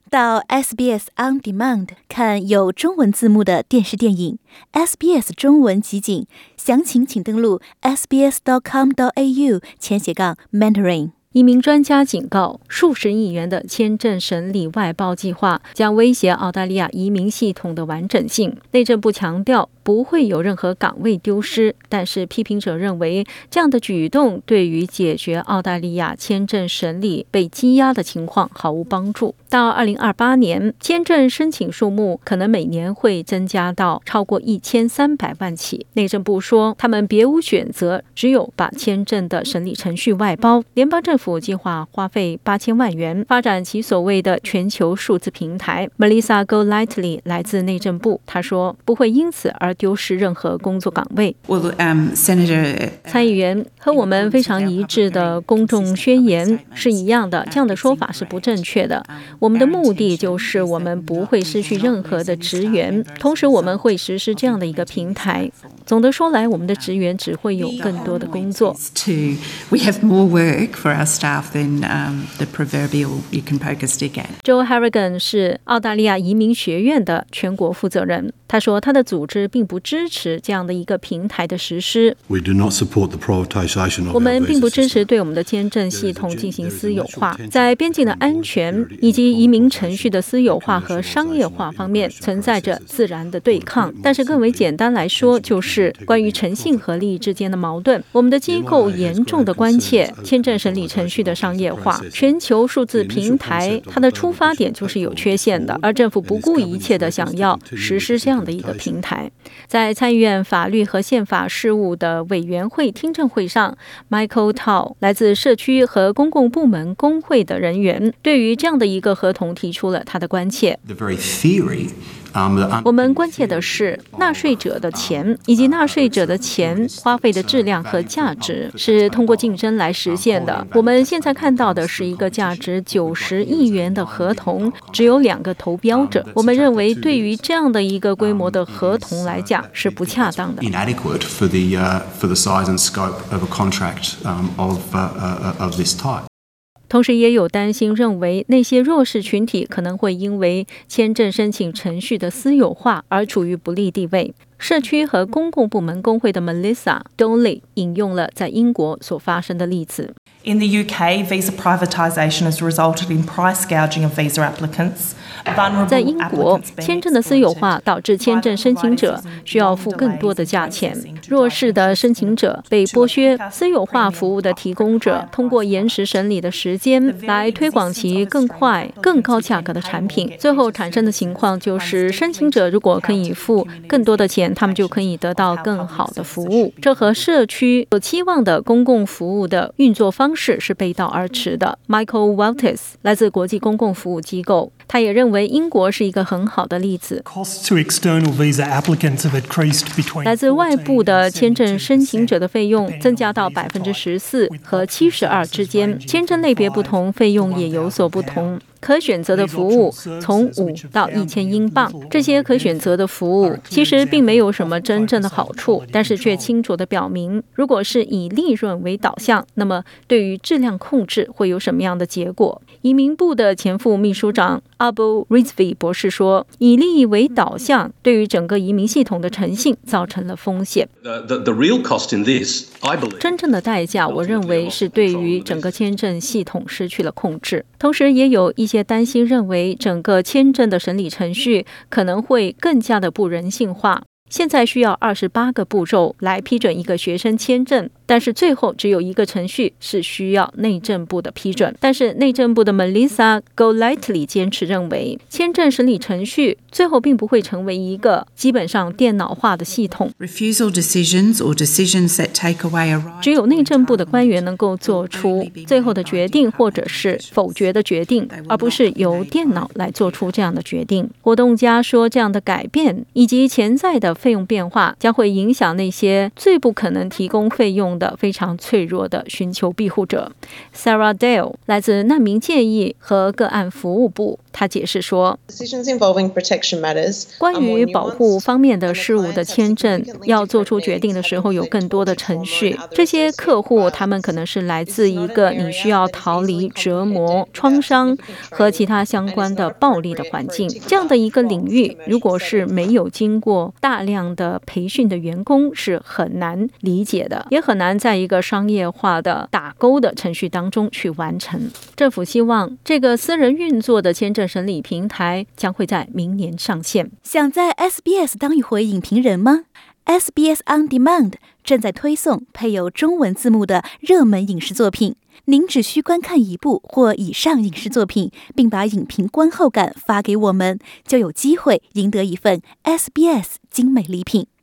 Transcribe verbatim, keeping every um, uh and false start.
到 S B S On Demand 看有中文字幕的电视电影 S B S 中文集锦，详情请登录 s b s dot com dot a u 前斜杠 Mandarin。 一名专家警告，数十亿元的签证审理外包计划将威胁澳大利亚移民系统的完整性。内政部强调不会有任何岗位丢失，但是批评者认为这样的举动对于解决澳大利亚签证审理被积压的情况毫无帮助。到二零二八年，签证申请数目可能每年会增加到超过一千三百万起。内政部说，他们别无选择，只有把签证的审理程序外包。联邦政府计划花费八千万元发展其所谓的全球数字平台。Melissa Golightly 来自内政部，她说不会因此而丢失任何工作岗位。 Well, um, Senator, 参议员和我们非常一致的公众宣言是一样的，这样的说法是不正确的。我们的目的就是我们不会失去任何的职员，同时我们会实施这样的一个平台。总的说来，我们的职员只会有更多的工作。 We have more work for our staff than um, the proverbial you can poke a stick at. Joe Harrigan 是澳大利亚移民学院的全国负责人。他说，他的组织并不支持这样的一个平台的实施。 We do not support the privatization of 我们并不支持对我们的签证系统进行私有化。在边境的安全以及移民程序的私有化和商业化方面存在着自然的对抗。但是更为简单来说，就是关于诚信和利益之间的矛盾。我们的机构严重的关切签证审理程序的商业化。全球数字平台它的出发点就是有缺陷的，而政府不顾一切的想要实施这样的一个平台。在参议院法律和宪法事务的委员会听证会上， Michael Tao 来自社区和公共部门工会的人员对于这样的一个合同提出了他的关切。我们关切的是纳税者的钱，以及纳税者的钱花费的质量和价值是通过竞争来实现的。我们现在看到的是一个价值九十亿元的合同，只有两个投标者。我们认为对于这样的一个规模的合同来讲是不恰当的。 Inadequate for the, uh, for the size and scope of a contract um, of, uh, uh, of this type. 同时也有担心认为那些弱势群体可能会因为签证申请程序的私有化而处于不利地位。社区和公共部门工会的 Melissa Donnelly 引用了在英国所发生的例子。 In the U K, visa privatisation has resulted in price gouging of visa applicants. 在英国，签证的私有化导致签证申请者需要付更多的价钱，弱势的申请者被剥削，私有化服务的提供者通过延迟审理的时间来推广其更快、更高价格的产品。最后产生的情况就是，申请者如果可以付更多的钱，他们就可以得到更好的服务。这和社区所期望的公共服务的运作方式是背道而驰的。Michael Walters 来自国际公共服务机构，他也认为英国是一个很好的例子。来自外部的签证申请者的费用增加到百分之十四和七十二之间，签证类别不同，费用也有所不同。可选择的服务从五到一千英镑，这些可选择的服务其实并没有什么真正的好处，但是却清楚地表明，如果是以利润为导向，那么对于质量控制会有什么样的结果。移民部的前副秘书长 Abu Rizvi 博士说，以利益为导向对于整个移民系统的诚信造成了风险。 The, the, the real cost in this, I believe, 真正的代价我认为是对于整个签证系统失去了控制。同时也有一些担心认为整个签证的审理程序可能会更加的不人性化。现在需要二十八个步骤来批准一个学生签证，但是最后只有一个程序是需要内政部的批准。但是内政部的 Melissa Golightly 坚持认为，签证审理程序最后并不会成为一个基本上电脑化的系统。 Refusal decisions or decisions that take away a right. 只有内政部的官员能够做出最后的决定，或者是否决的决定，而不是由电脑来做出这样的决定。活动家说，这样的改变以及潜在的费用变化将会影响那些最不可能提供费用众的非常脆弱的寻求庇护者。 Sarah Dale 来自难民建议和个案服务部，她解释说，关于保护方面的事务的签证要做出决定的时候有更多的程序，这些客户他们可能是来自一个你需要逃离折磨、创伤和其他相关的暴力的环境，这样的一个领域如果是没有经过大量的培训的员工是很难理解的，也很难在一个商业化的打勾的程序当中去完成。政府希望这个私人运作的签证审理平台将会在明年上线。 想在 S B S 当一回影评人吗？ S B S On Demand 正在推送配有中文字幕的热门影视作品，您只需观看一部或以上影视作品，并把影评观后感发给我们，就有机会赢得一份 S B S 精美礼品。